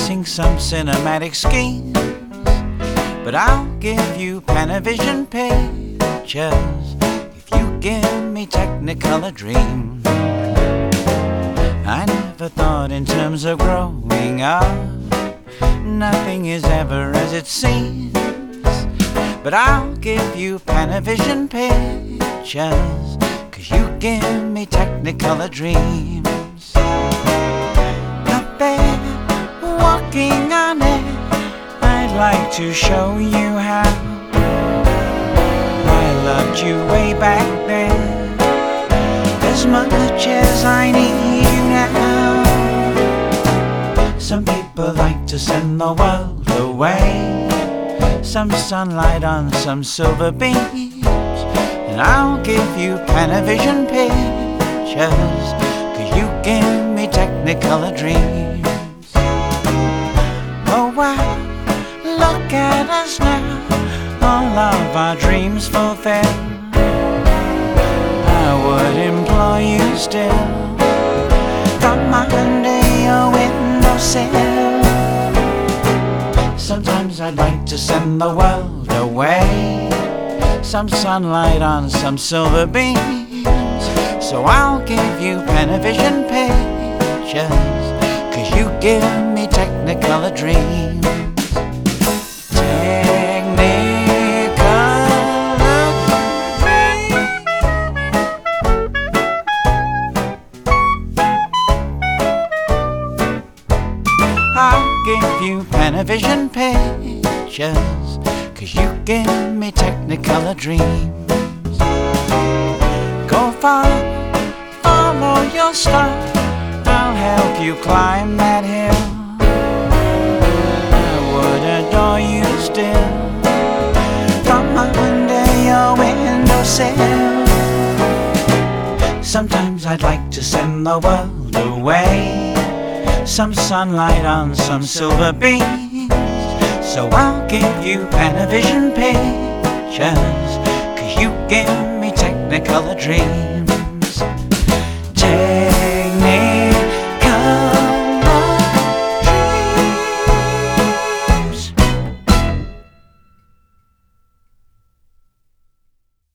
devising some cinematic schemes, but I'll give you Panavision pictures if you give me Technicolor dreams. I never thought in terms of growing up. Nothing is ever as it seems, but I'll give you Panavision pictures, 'cause you give me Technicolor dreams. Up there, walking on it, I'd like to show you how I loved you way back then, as much as I need you now. Some people like to send the world away, some sunlight on some silver beams, and I'll give you Panavision pictures, 'cause you give me Technicolor dreams. Oh wow, look at us now, all of our dreams fulfilled. I would implore you still, come under your windowsill. Sometimes I'd like to send the world away, some sunlight on some silver beams, so I'll give you Panavision pictures, 'cause you give me Technicolor dreams. I'll give you Panavision pictures, 'cause you give me Technicolor dreams. Go far, follow your star, I'll help you climb that hill. I would adore you still, from under your windowsill. Sometimes I'd like to send the world away, some sunlight on some silver beams, so I'll give you Panavision pictures, 'cause you give me Technicolor dreams.